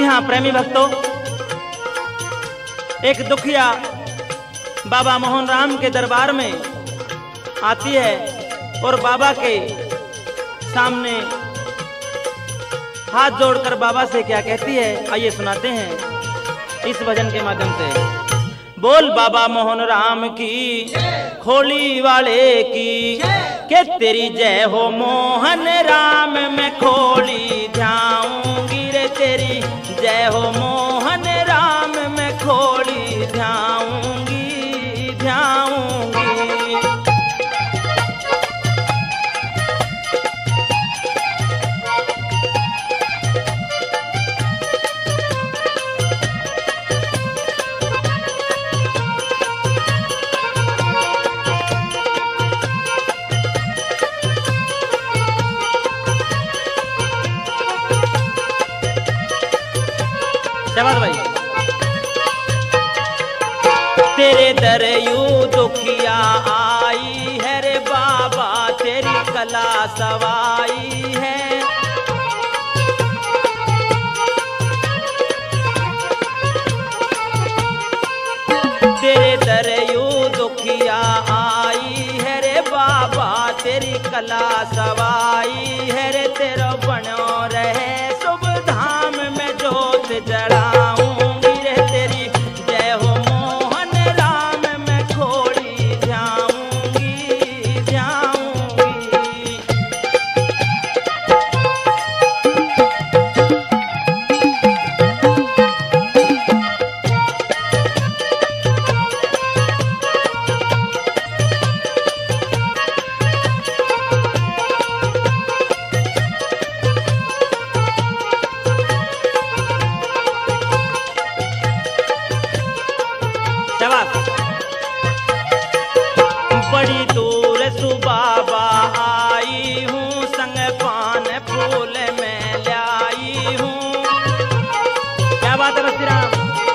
जी हाँ प्रेमी भक्तों, एक दुखिया बाबा मोहन राम के दरबार में आती है और बाबा के सामने हाथ जोड़कर बाबा से क्या कहती है, आइए सुनाते हैं इस भजन के माध्यम से। बोल बाबा मोहन राम की खोली वाले की, के तेरी जय हो मोहन राम, मैं खोली जाऊंगी रे तेरी जय हो मोहन राम, मैं खोली जाऊंगी जाऊंगी। जवाब भाई। तेरे दर यू दुखिया आई है रे बाबा, तेरी कला सवाई है। तेरे दर यू दुखिया आई है रे बाबा, तेरी कला सवाई है रे। तेरा बनो रहे शुभ धाम में जोत जलाऊंगी रे तेरी जय हो मोहन राम, मैं खोड़ी जाऊंगी जाऊंगी। बड़ी दूर सुबाबा आई हूँ, संग पान फूल में लाई हूँ। क्या बात है बस्ती राम।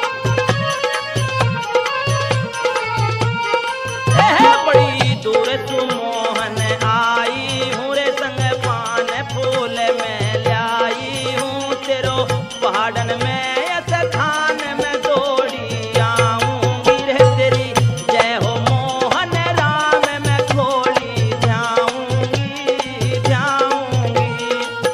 बड़ी दूर सुमोहन आई हूँ रे, संग पान फूल में लाई हूँ। तेरो पहाड़न में स्थान में दौड़ी आऊंगी रे तेरी जय हो मोहन राम, मैं खोड़ी जाऊंगी जाऊंगी।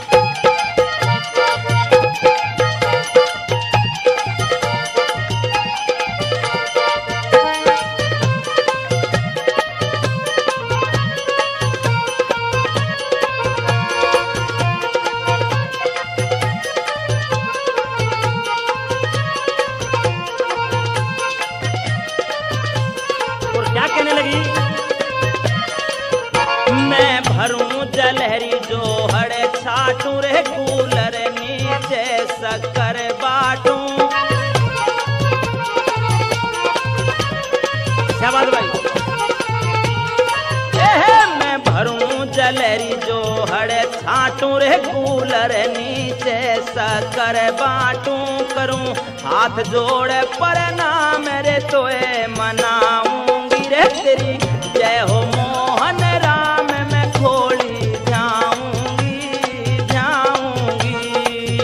और क्या कहने लगी, मैं भरूं जलहरी जो हड़े छाटू रे, कूलर नीचे शक्कर बाटू। क्या बात भाई। मैं भरूं जलहरी जो हड़े छाटू रे, कूलर नीचे शक्कर बाटू। करूं हाथ जोड़े प्रणाम रे, तोए मनाऊंगी रे तेरी जय हो मोहन राम, मैं खोड़ी जाऊंगी जाऊंगी।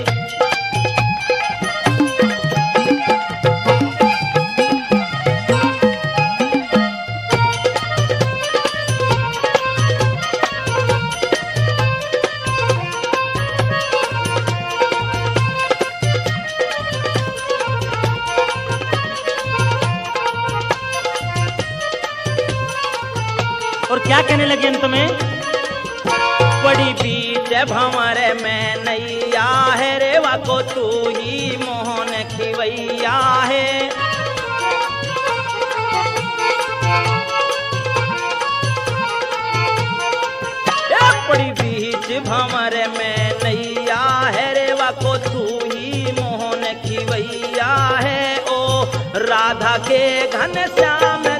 और क्या कहने लगे अंत में, बड़ी बीच भंवर में नैया है रे, वाको तू ही मोहन खिवैया है। बड़ी बीच भंवर में नैया है रे, वाको तू ही मोहन खिवैया है। ओ राधा के घन श्याम